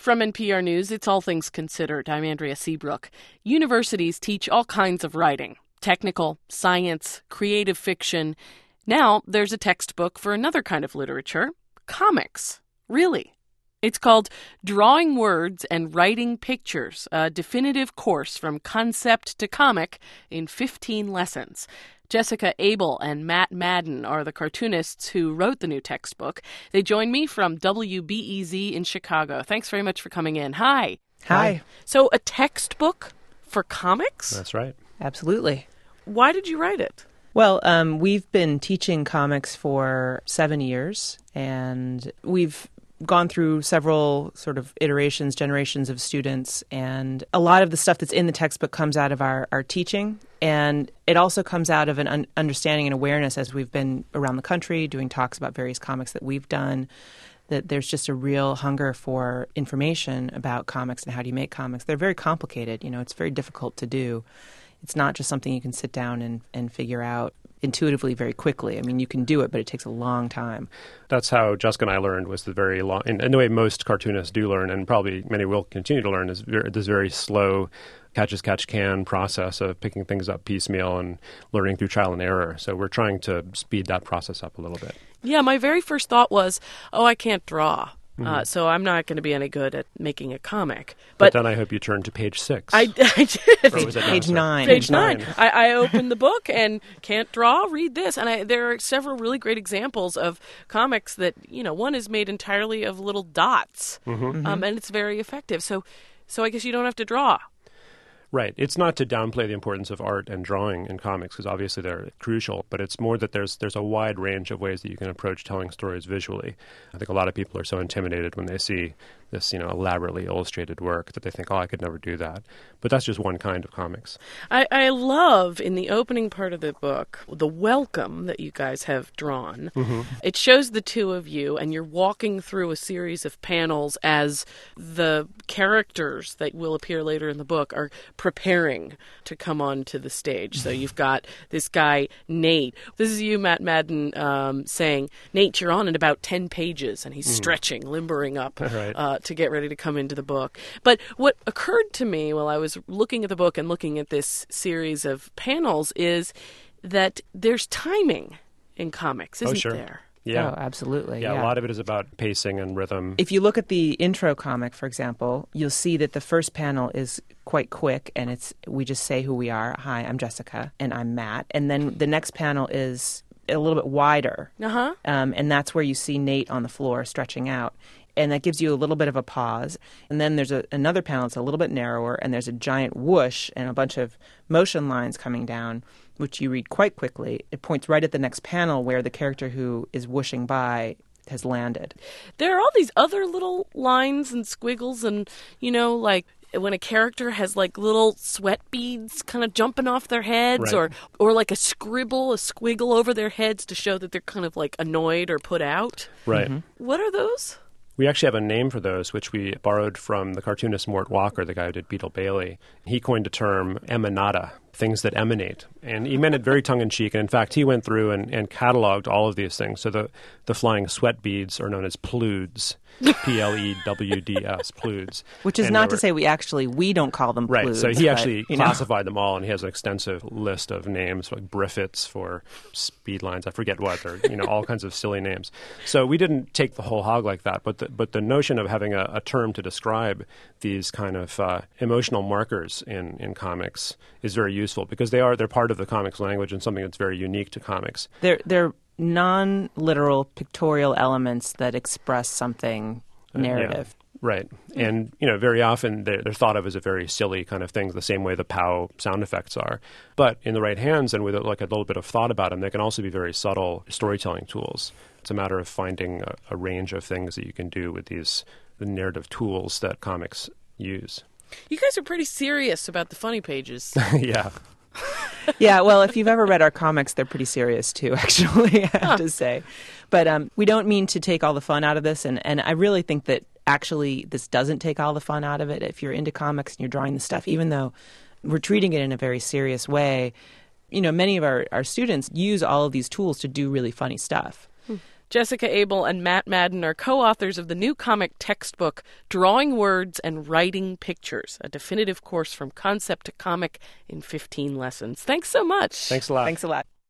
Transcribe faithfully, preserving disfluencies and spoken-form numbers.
From N P R News, it's All Things Considered. I'm Andrea Seabrook. Universities teach all kinds of writing: technical, science, creative fiction. Now there's a textbook for another kind of literature: comics. Really. It's called Drawing Words and Writing Pictures, a definitive course from concept to comic in fifteen lessons. Jessica Abel and Matt Madden are the cartoonists who wrote the new textbook. They join me from W B E Z in Chicago. Thanks very much for coming in. Hi. Hi. So a textbook for comics? That's right. Absolutely. Why did you write it? Well, um, we've been teaching comics for seven years, and we've gone through several sort of iterations, generations of students, and a lot of the stuff that's in the textbook comes out of our, our teaching, and it also comes out of an un- understanding and awareness as we've been around the country doing talks about various comics that we've done, that there's just a real hunger for information about comics and how do you make comics. They're very complicated. You know, it's very difficult to do. It's not just something you can sit down and, and figure out intuitively very quickly. I mean, you can do it, but it takes a long time. That's how Jessica and I learned, was the very long, and, and the way most cartoonists do learn, and probably many will continue to learn, is very, this very slow catch-as-catch-can process of picking things up piecemeal and learning through trial and error. So we're trying to speed that process up a little bit. Yeah, my very first thought was, oh, I can't draw. Mm-hmm. Uh, so I'm not going to be any good at making a comic. But, But, then I hope you turn to page six. I, I did. Or was it Page no, sorry. nine. Page nine. I, I opened the book and can't draw, read this. And I, there are several really great examples of comics that, you know, one is made entirely of little dots. Mm-hmm. Um, and it's very effective. So, so I guess you don't have to draw. Right. It's not to downplay the importance of art and drawing in comics, because obviously they're crucial, but it's more that there's there's a wide range of ways that you can approach telling stories visually. I think a lot of people are so intimidated when they see this, you know, elaborately illustrated work that they think, oh, I could never do that. But that's just one kind of comics. I, I love, in the opening part of the book, the welcome that you guys have drawn. Mm-hmm. It shows the two of you, and you're walking through a series of panels as the characters that will appear later in the book are preparing to come onto the stage. So you've got this guy, Nate. This is you, Matt Madden, um, saying, Nate, you're on in about ten pages, and he's mm. stretching, limbering up. Right. Uh, to get ready to come into the book. But what occurred to me while I was looking at the book and looking at this series of panels is that there's timing in comics, isn't oh, sure. there? Yeah. Oh, absolutely. yeah. Yeah. A lot of it is about pacing and rhythm. If you look at the intro comic, for example, you'll see that the first panel is quite quick, and it's we just say who we are. Hi, I'm Jessica, and I'm Matt. And then the next panel is a little bit wider, Uh-huh. um, and that's where you see Nate on the floor stretching out. And that gives you a little bit of a pause. And then there's a, another panel that's a little bit narrower, and there's a giant whoosh and a bunch of motion lines coming down, which you read quite quickly. It points right at the next panel where the character who is whooshing by has landed. There are all these other little lines and squiggles and, you know, like when a character has like little sweat beads kind of jumping off their heads, Right. or or like a scribble, a squiggle over their heads to show that they're kind of like annoyed or put out. Right. Mm-hmm. What are those? We actually have a name for those, which we borrowed from the cartoonist Mort Walker, the guy who did Beetle Bailey. He coined a term, emanata, things that emanate. And he meant it very tongue-in-cheek. And in fact, he went through and, and cataloged all of these things. So the, the flying sweat beads are known as ploods, P L E W D S, ploods. Which is And not they to were- say we actually, we don't call them Right, ploods, so he but, actually you know. classified them all, and he has an extensive list of names, like Briffets for speed lines, I forget what, or you know, all kinds of silly names. So we didn't take the whole hog like that, but the, but the notion of having a, a term to describe these kind of uh, emotional markers in, in comics is very useful, because they are they're part of the comics language and something that's very unique to comics. They're, they're non-literal pictorial elements that express something narrative. Yeah, right. And, you know, very often they're, they're thought of as a very silly kind of thing, the same way the pow sound effects are. But in the right hands and with like a little bit of thought about them, they can also be very subtle storytelling tools. It's a matter of finding a, a range of things that you can do with these the narrative tools that comics use. You guys are pretty serious about the funny pages. Yeah. Yeah, well, if you've ever read our comics, they're pretty serious too, actually, I have Huh. to say. But um, we don't mean to take all the fun out of this, and, and I really think that actually this doesn't take all the fun out of it. If you're into comics and you're drawing the stuff, even though we're treating it in a very serious way, you know, many of our, our students use all of these tools to do really funny stuff. Hmm. Jessica Abel and Matt Madden are co-authors of the new comic textbook, Drawing Words and Writing Pictures, a definitive course from concept to comic in fifteen lessons. Thanks so much. Thanks a lot. Thanks a lot.